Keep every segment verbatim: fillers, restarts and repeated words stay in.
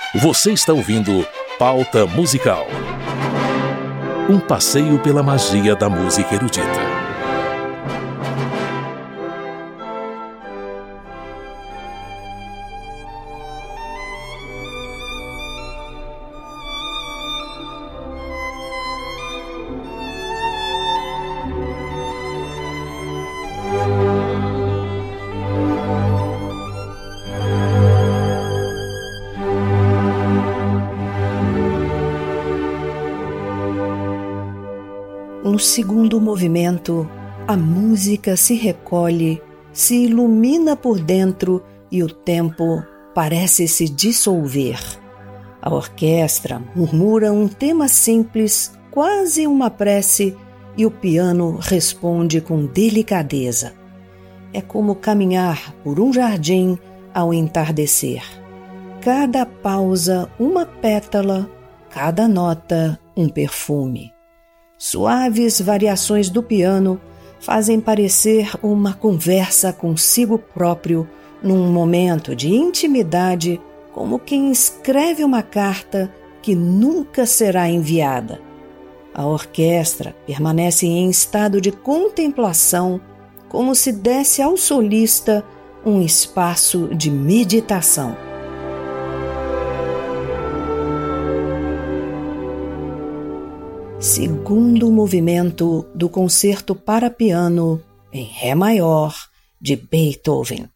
Você está ouvindo Pauta Musical, um passeio pela magia da música erudita. No segundo movimento, a música se recolhe, se ilumina por dentro e o tempo parece se dissolver. A orquestra murmura um tema simples, quase uma prece, e o piano responde com delicadeza. É como caminhar por um jardim ao entardecer. Cada pausa, uma pétala, cada nota, um perfume. Suaves variações do piano fazem parecer uma conversa consigo próprio num momento de intimidade, como quem escreve uma carta que nunca será enviada. A orquestra permanece em estado de contemplação, como se desse ao solista um espaço de meditação. Segundo movimento do Concerto para Piano em Ré maior de Beethoven.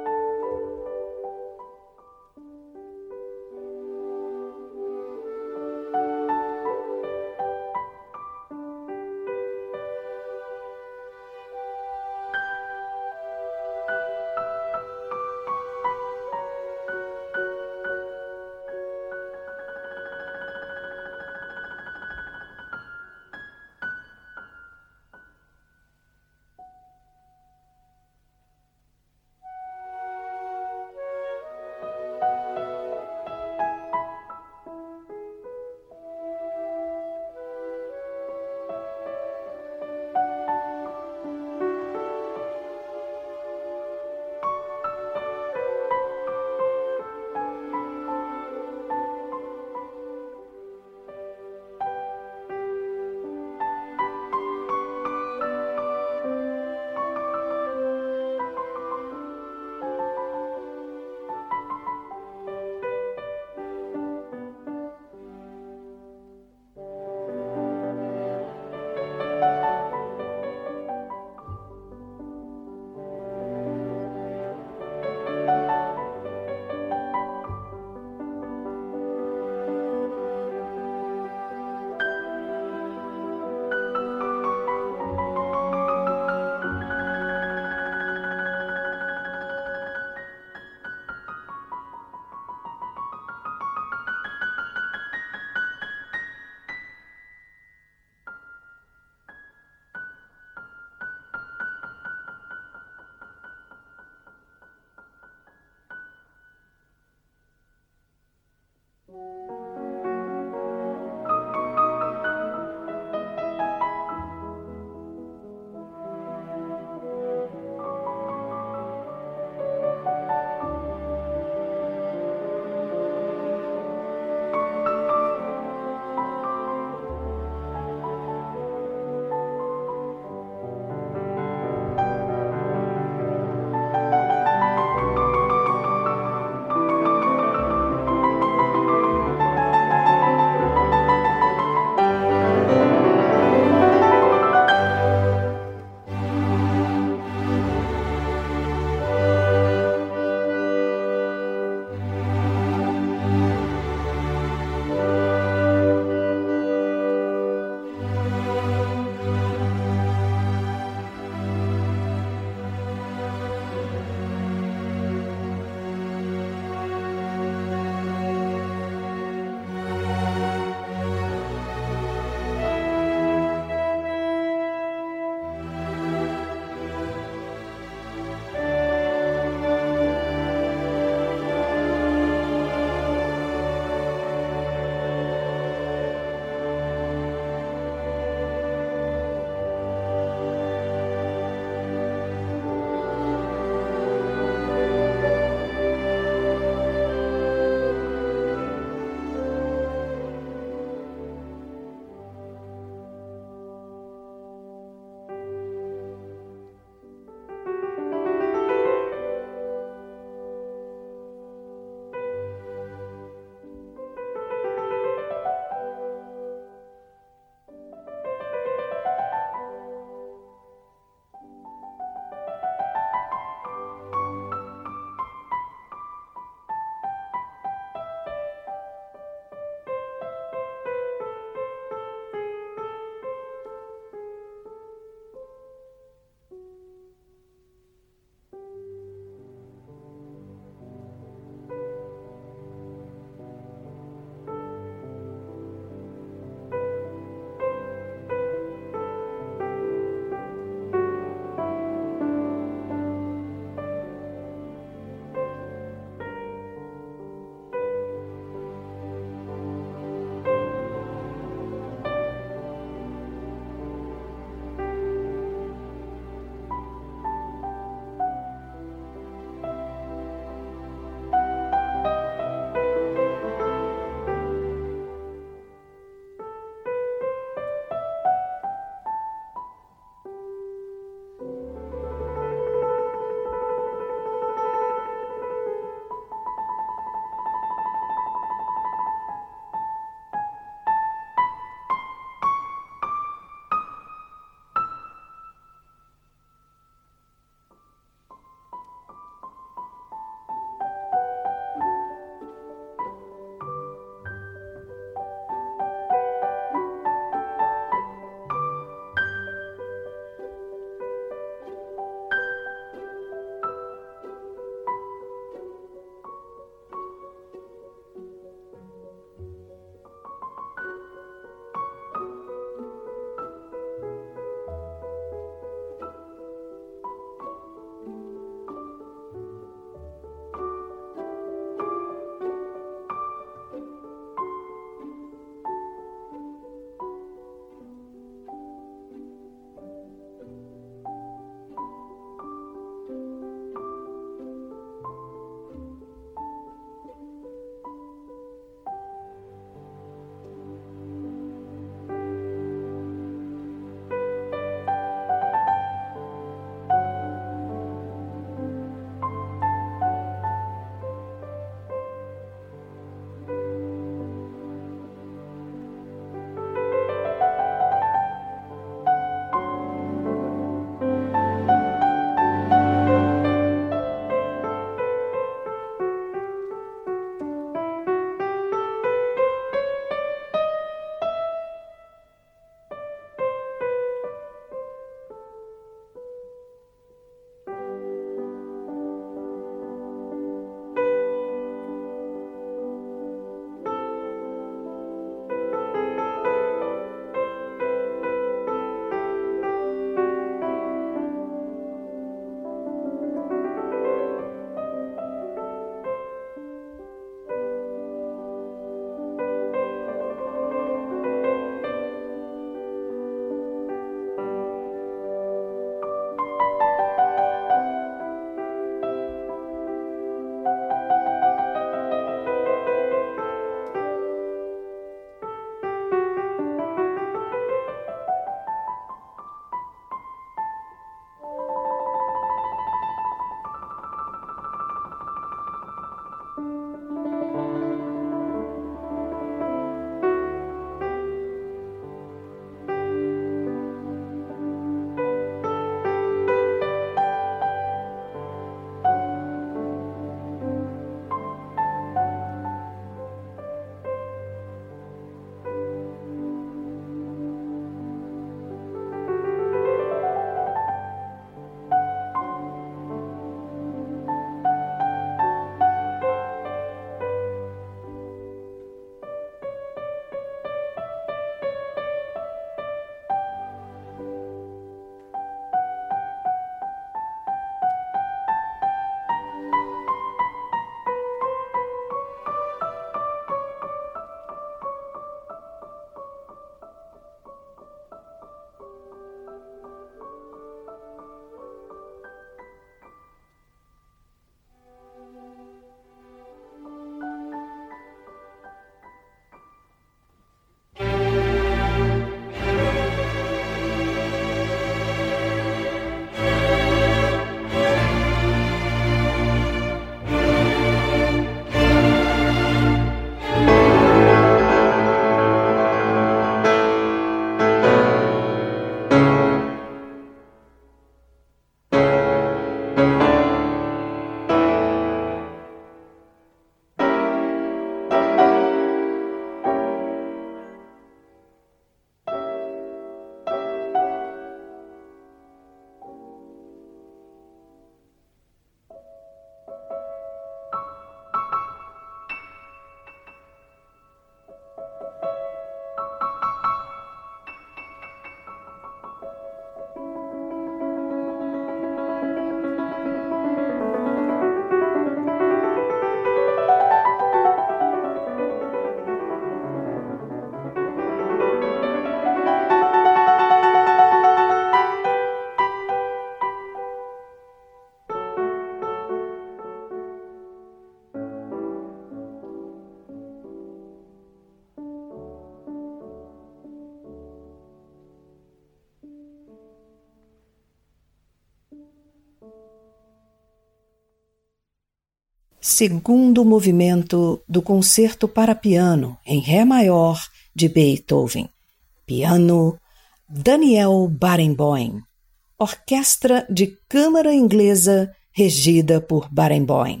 Segundo movimento do Concerto para Piano em Ré maior de Beethoven. Piano, Daniel Barenboim. Orquestra de Câmara Inglesa regida por Barenboim.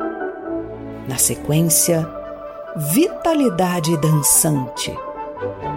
Na sequência, Vitalidade Dançante,